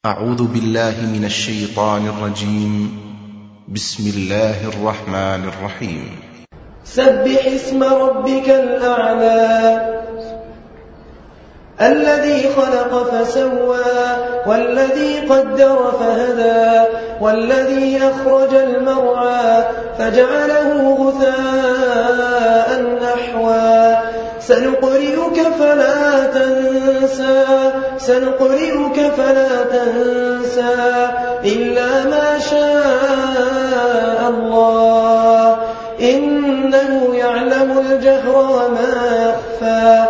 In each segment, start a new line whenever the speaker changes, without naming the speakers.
أعوذ بالله من الشيطان الرجيم. بسم الله الرحمن الرحيم.
سبح اسم ربك الأعلى الذي خلق فسوى والذي قدر فهدى والذي أخرج المرعى فجعله غثاء أحوى سنقرئك فلا تنسى إلا ما شاء الله إنه يعلم الجهر وما يخفى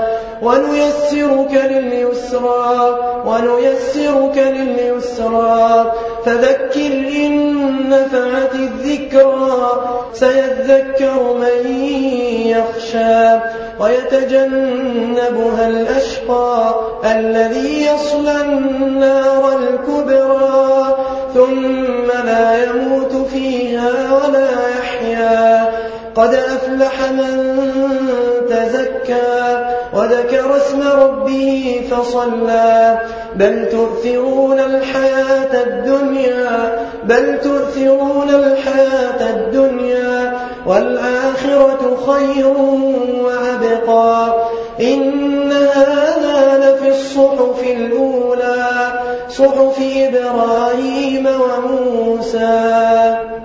ونيسرك لليسرى فذكر إن نفعت الذكرى سيذكر من يخشى ويتجنبها الأشقى الذي يصلى النار الكبرى ثم لا يموت فيها ولا يحيا قد أفلح من تزكى وذكر اسم ربه فصلى بل تؤثرون الحياة الدنيا والآخرة خير وأبقى إن هذا لفي الصحف الأولى صحف إبراهيم وموسى.